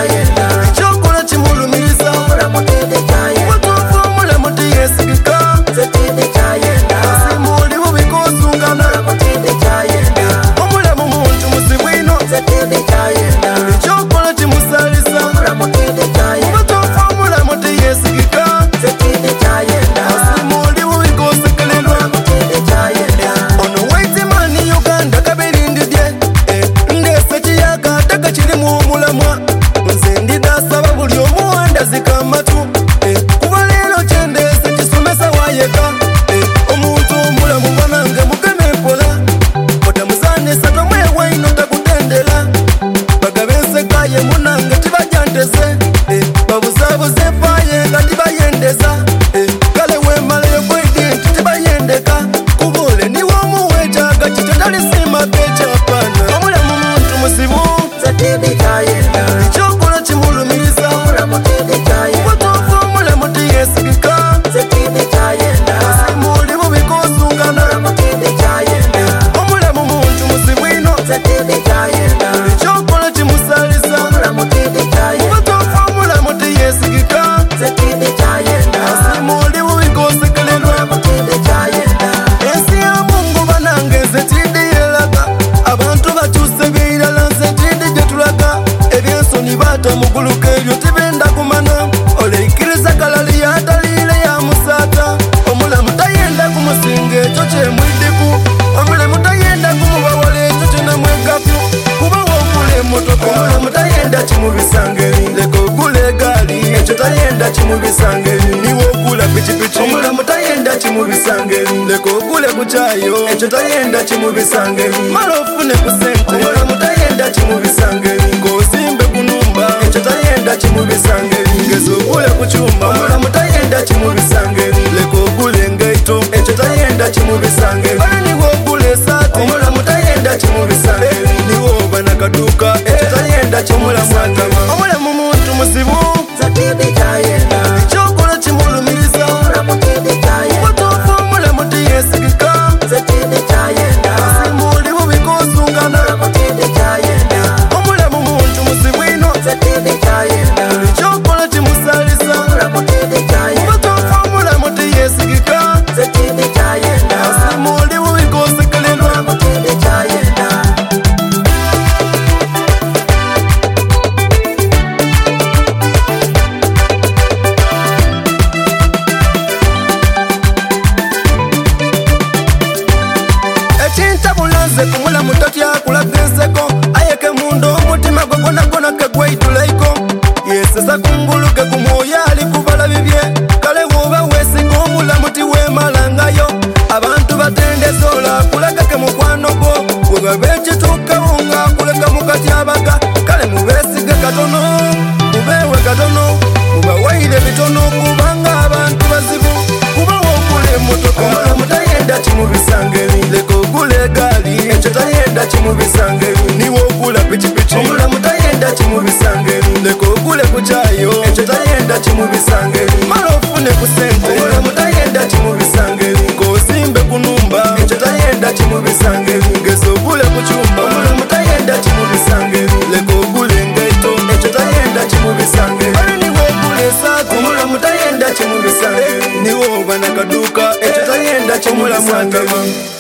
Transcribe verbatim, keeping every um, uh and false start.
chayenda chokola chimulumiriza omulamu tindi chayenda watufu omulamu tiyesigika tindi chayenda simuli bubikosungana omulamu tindi chayenda omulamu muntu musibwino tindi chayenda chokola chimusalisa omulamu tindi chayenda watufu omulamu tiyesigika tindi chayenda simuli bubikosekelelwa omulamu tindi chayenda ono waitimani uganda kabirindidye ndese kiyaga taka kirimu omulamwa nze ndidasaba buli omuwanda zikamatu kuba leero kyendese kisomesa wayeka omuntu omulamu banange mugeme mpola otamuzanisa tomwewaino takutendera bagabe ensekaye munange tibajanteze babuzabuze epaye nga tibayendeza kale wemalayo bwedi nti tibayendeka kubule niwo omuwejaga kityo talisima pekyapana omulamu muntu musibu tindi chayenda ekyokola kimulumiriza omulamu tindi chayenda watufu omulamu tiyesigika tindi chayenda simuli bubikosungana omulamu tindi chayenda omulamu muntu musibwino tindi chayenda ekyokola kimusalisa omulamu tindi chayenda watufu omulamu tiyesigika tindi chayenda simuli bubikosekelelwa omulamu tindi chayenda ensi ya mungu banange nze tindi yelaga abantu bakyuse birala nze tindi gyetulaga ebyensoni baata muguluka ebyo tibenda kumana oleikiriza kalali yataliire ya musata omulamu tayenda kumusinga ekyo kyemwidiku omulamu tayenda kumubawala ekyo kyenamwegaku kuba wogula emotoka omulamu tayenda kimubisangeri leka ogula egaali ekyo tayenda kimubisangeri niwogula pikipiki omulamu tayenda kimubisangeri leka ogule kukyayo ekyo tayenda kimubisangeri mala ofune ku sente omulamu tayenda kimubisangeri ng'ozimbe ku numba ekyo tayenda kimubisangeri ngeza ogule ku kyuma omulamu tayenda kimubisangeri leka ogule engaito ekyo tayenda kimubisangeri bale niwo ogula esaati omulamu tayenda kimubisangeri niwo oba nakaduuka ekyo tayenda kimulamu atama omulamu muntu musibu tindi chayenda ekyokola kimulumiriza omulamu tindi chayenda watufu omulamu tiyesigika tindi chayenda simuli bubikosungana omulamu tindi chayenda omulamu muntu musibwino tindi chayenda ekyokola kimusalisa omulamu tindi chayenda watufu omulamu tiyesigika tindi chayenda simuli bubikosekelelwa omulamu tindi chayenda ekintabulaze kumulamu totyakulaga enseko ayeke munda omutima gwe gonagona kegweituleiko yesesa kunguluke ku mwoyo ali kubala bibye kale woba wesiga omulamu tiweemalangayo abantu batendeza olakulagake mukwano gwo webabe ekituukawo ngaakuleka mukatyabaga kale mubesige katono mubewe katono mubawaire bitono kubanga abantu bazibu kuba wogula emotoka omulamu tayenda kimubisangeri leka ogula egaali ekyo tayenda kimubisangeri niwo ogula pikipiki omulamu tayenda kimubisangeri leka ogule ku kyayo ekyo tayenda kimubisangeri mala ofune ku sente omulamu tayenda kimubisangeri ng'ozimbe ku numba ekyo tayenda kimubisangeri ngeza ogule ku kyuma omulamu tayenda kimubisangeri leka ogule engaito ekyo tayenda kimubisangeri bale niwo ogula esaati omulamu tayenda kimubisangeri niwo oba nakaduuka ekyo tayenda kimulamu atama